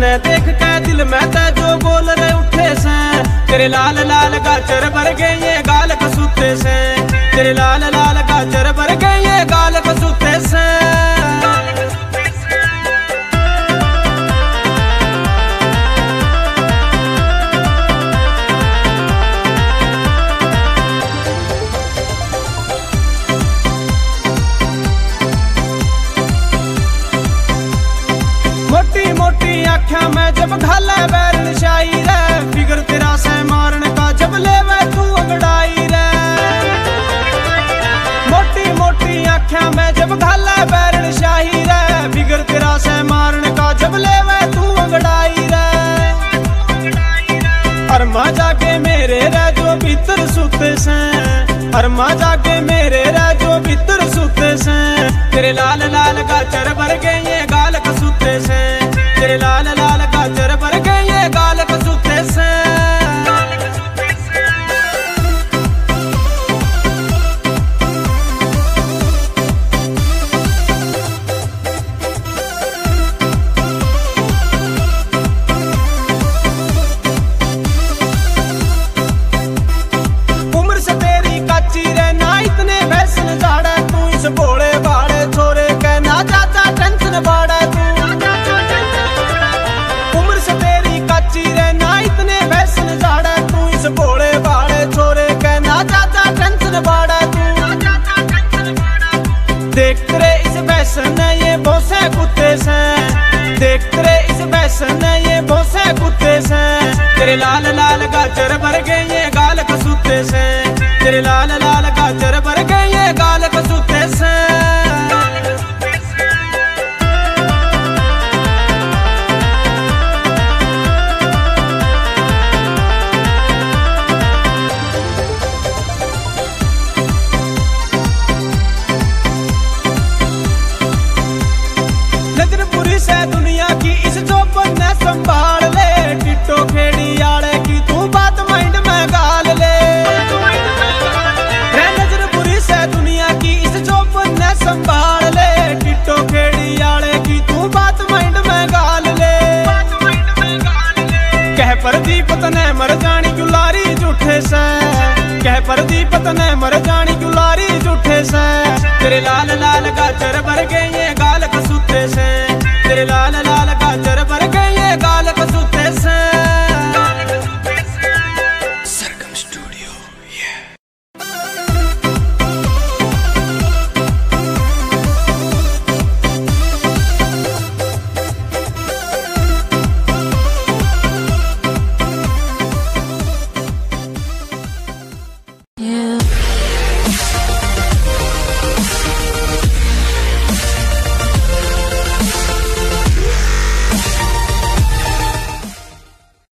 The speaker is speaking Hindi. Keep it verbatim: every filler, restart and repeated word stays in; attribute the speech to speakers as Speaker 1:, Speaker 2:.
Speaker 1: तन्ने देख के दिल में ते जो बोल रहे उठे से, तेरे लाल लाल गाजर भर गए ये गाल कसूते से, तेरे लाल लाल गाजर भर गए ये गाल कसूते से। मोटी मोटी आँखा में जब घाले बैरन शाही रे, फिगर तेरा से मारन का जब ले वे तू अंगड़ाई रे। मोटी मोटी आँखा में जब घाले बैरन शाही रे, फिगर तेरा से मारन का जब ले वे तू अंगड़ाई रे। अरमा जाके मेरे रे जो भीतर सुते से, अरमा जाके मेरे रे जो भीतर सुते से, तेरे लाल लाल गाजर भर गए ये गाल कसूते से, तेरे लाल लाल गाजर भर गए ये गाल कसूते से। उम्र से तेरी काची रे ना इतने फैशन झाड़ा, तू इस भोले भाड़े छोरे के ना चाचा टेंशन बाड़ा तू। उम्र से तेरी काची रे ना इतने फैशन झाड़ा, तू इस भोले भाड़े छोरे के ना चाचा टेंशन बाड़ा तू। देख तेरे इस फैशन ये भोसे कुत्ते से, देख तेरे इस फैशन ये भोसे कुत्ते से, तेरे लाल लाल गाजर भर गए ये गाल कसूते से, तेरे लाल लाल गाजर भर गए ये गाल कसूते से। नजर बुरी से दुनिया की इस चौपन ने संभाल ले, टिट्टो खेड़ी आड़े की तू बात माइंड में गाल ले। रे नजर बुरी से दुनिया की इस चौपन ने संभाल ले, टिट्टो खेड़ी आड़े की तू बात माइंड में गाल ले। कह प्रदीप तने मर जानी गुलारी झूठे से, कह प्रदीप तने मर जानी गुलारी झूठे से, तेरे लाल लाल गाजर भर गए ये गाल कसूते से, तेरे लाल लाल गाजर भर गए ये गाल कसूते से।